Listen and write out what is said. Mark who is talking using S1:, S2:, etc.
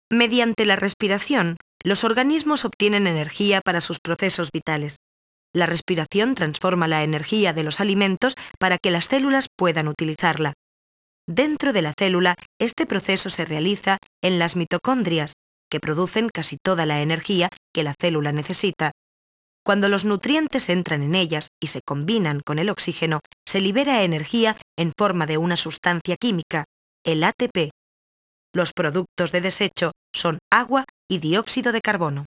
S1: Mediante la respiración, los organismos obtienen energía para sus procesos vitales. La respiración transforma la energía de los alimentos para que las células puedan utilizarla. Dentro de la célula, este proceso se realiza en las mitocondrias, que producen casi toda la energía que la célula necesita. Cuando los nutrientes entran en ellas y se combinan con el oxígeno, se libera energía en forma de una sustancia química, el ATP. Los productos de desecho son agua y dióxido de carbono.